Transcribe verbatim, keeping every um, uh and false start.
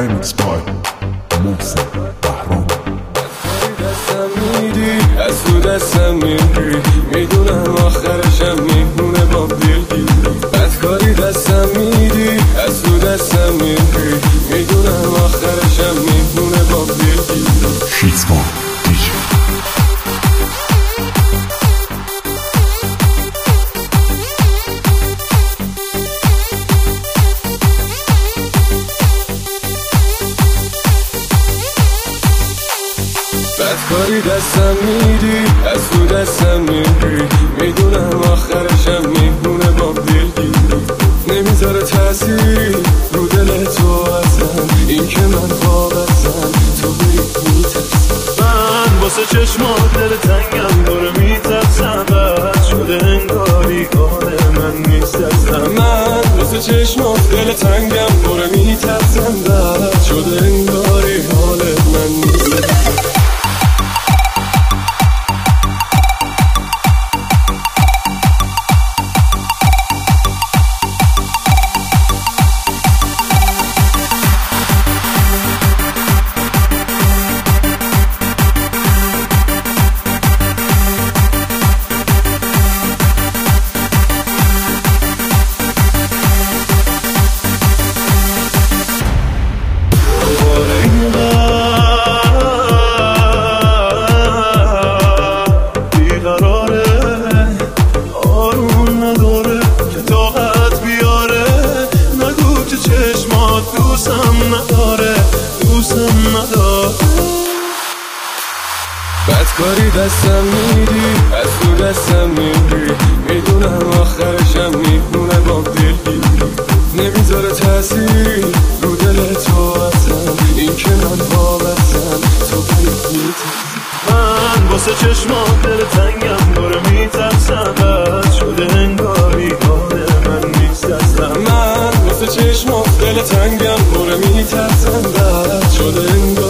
Remix by محسن بهرام. دستم میدی از تو دستم میری، میدونم آخرشم میمونه با دلگیری. بدکاری دستم میدی از تو دستم میری، میدونم آخرشم میمونه با دلگیری. شیزمان دیجی بدکاری دستم میدی از تو دستم میری، میدونم آخرشم میمونه با دلگیری. نمیذاره تأثیر رو دل تو ازم، این که من وابستم تو بری میترسم. من واسه چشمات دل تنگم داره میترسم، بد شده انگاری حال من نیست ازم. من واسه چشمات دل تنگم داره میترسم، بد شده انگاری حال من نیست ازم. بدکاری دستم میدی از تو دستم میری، میدونم آخرشم میمونه با دلگیری. نمیذاره تأثیر رو دل تو ازم، این که من وابستم تو بری میترسم. من واسه چشمات دل تنگم داره میترسم، بد شده انگاری حال من نیست ازم. من واسه چشمات دل تنگم داره میترسم، بد شده انگاری